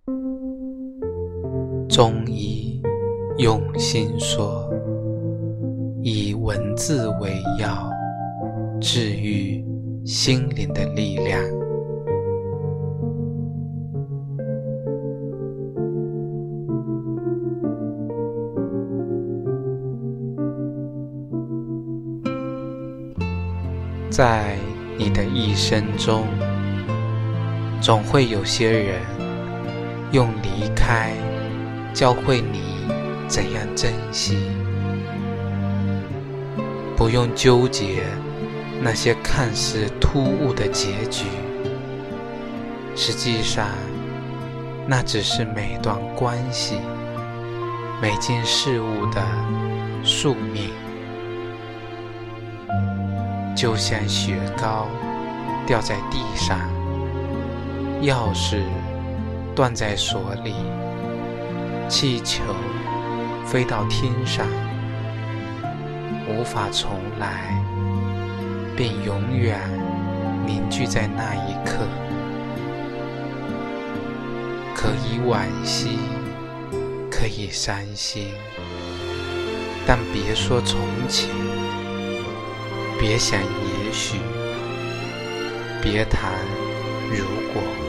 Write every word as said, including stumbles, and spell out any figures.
中医用心说，以文字为药，治愈心灵的力量。在你的一生中，总会有些人用离开教会你怎样珍惜，不用纠结那些看似突兀的结局，实际上那只是每段关系、每件事物的宿命。就像雪糕掉在地上，钥匙断在锁里，气球飞到天上，无法重来，便永远凝聚在那一刻。可以惋惜，可以伤心，但别说从前，别想也许，别谈如果。